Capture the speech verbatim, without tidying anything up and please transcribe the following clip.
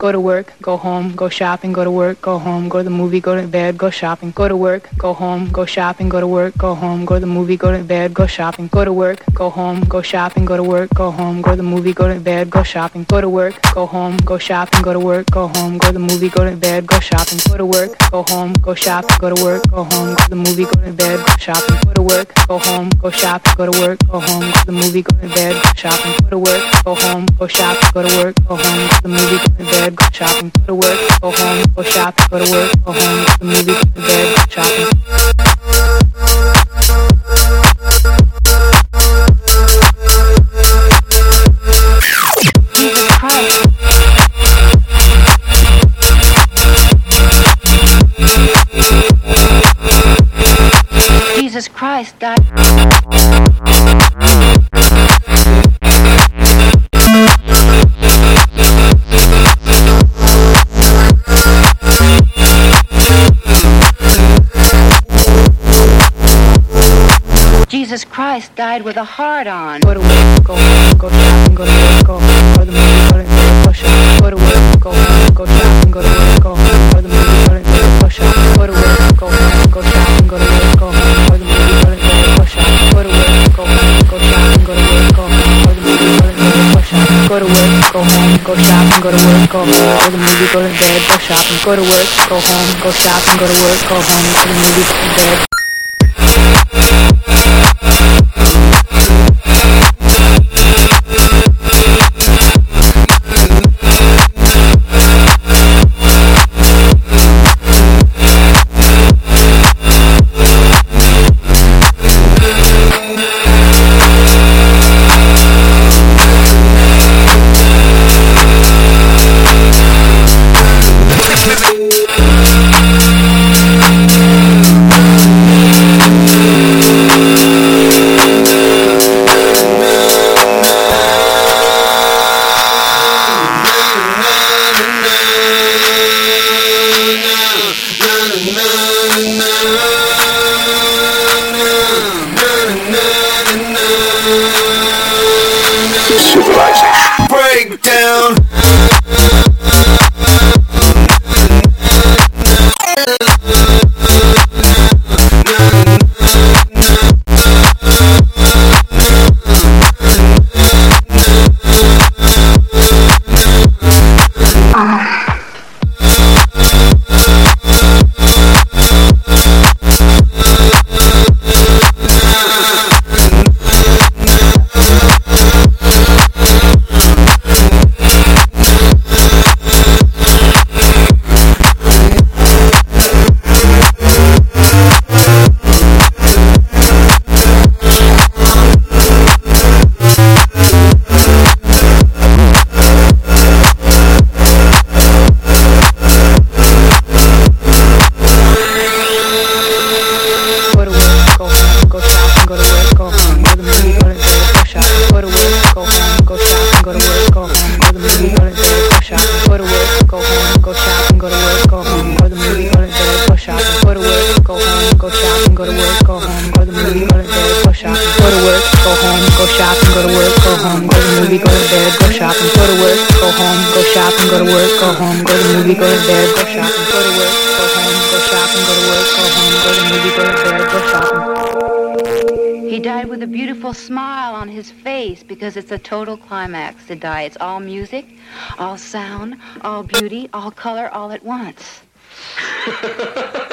go to work, go home, go shopping, go to work, go home, go to the movie, go to bed, go shopping, go to work, go home, go shopping, go to work, go home, go to the movie, go to bed, go shopping, go to work, go home, go shopping, go to work, go home, go to the movie, go to bed, go shopping, go to work, go home, go shopping, go to work, go home, go to the movie, go to bed, go shopping, go to work, go home, go shopping, go to work, go home, go to the movie, go to bed, go shopping, go to work, go home, go shopping, go to work, go home, go to the movie, go to bed, go shopping, go to work, go home, go shopping, go to work, go home, go to the movie, go to bed, go shopping, go to work, go home, go shopping, go to work, go home, go to the movie, go to bed, go shopping. Jesus Christ died. Jesus Christ died with a heart on. Go to work, go home, go shopping, go to work, go home, go to the movie, go to bed, go shopping, go to work, go home, go shopping, go to work, go home, go to the movie, go to bed, go shopping, go to work, go home, go shopping, go to work, go home, go to the movie, go to bed, go shopping, go to work, go home, go shopping, go to work, go home, go to the movie, go to bed, go shopping, go to work, go home, go shopping, go to work, go home, go to the movie, go to bed, go shopping, go to work, go home, go shopping, go to work, go home, go to the movie, go to bed. Civilization. Breakdown. Smile on his face because it's a total climax to die. It's all music, all sound, all beauty, all color, all at once.